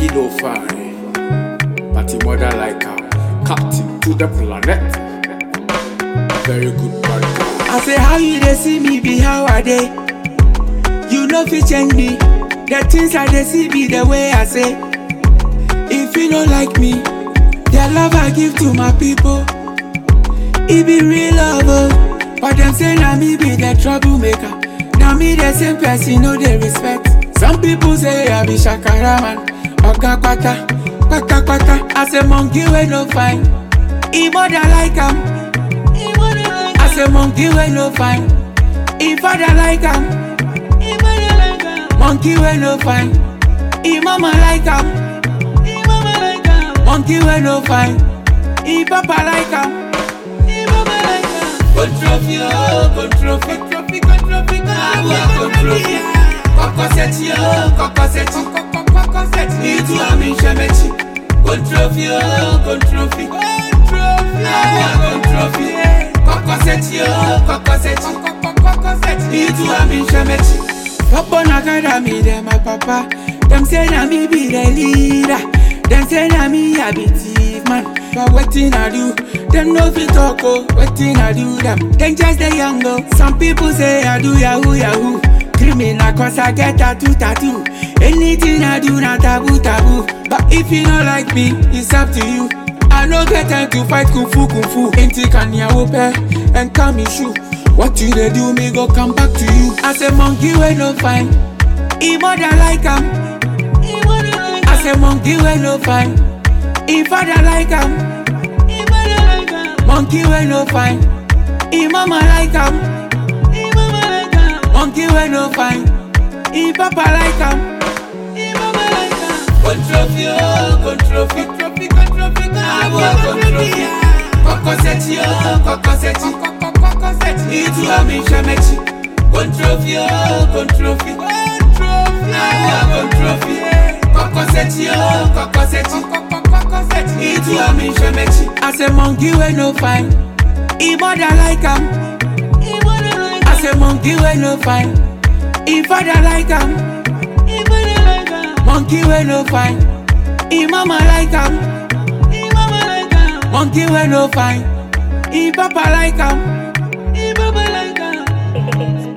monkey no fine, but he mother like a captain to the planet. Very good man. I say how you dey see me be how I dey. You know fi change me. The things I dey see be the way I say. If you don't like me, the love I give to my people, it be real love, oh. But them say na me be the troublemaker. Now me the same person, no they respect. Some people say I be shakara man, oga kwata, kwata kwata. I say monkey we no fine, he mother like him. I say monkey we no fine, he father like him. Monkey we no fine, he mama like him. Monkey we no fine, he papa like him. Controfi, controfi, controfi, controfi. Kokoseti, kokoseti, kokoseti. Itu ami shemechi. Controfi, controfi, controfi. Kokoseti, kokoseti, kokoseti. Itu ami shemechi. Papa nakada me dem my papa. Them say na me be the leader. Them say na me I be thief man. But wetin I do? Them no fit talk oh. Wetin I do them? Them just the young girl. Some people say I do yahoo yahoo. Criminal cause I get tattoo. Anything I do na taboo. But if you don't like me, it's up to you. I no get time to fight kung fu. Inti kanya ope and come me shoe. What you dey do me go come back to you. I say monkey we no fine, he mother like him. I say monkey we no fine, he father like him. Monkey we no fine, he mama like him. Monkey we no fine, he papa like him. Controfi, controfi, controfi, controfi. Kokoseti, kokoseti, kokoseti. Itu ami shemechi. Controfi, controfi, controfi. Kokoseti, kokoseti, kokoseti. Itu ami shemechi. I say monkey we no fine, he mother like him. I say monkey we no fine, he father like him. Monkey we no fine, he mama like him. Monkey we no fine, he papa like him.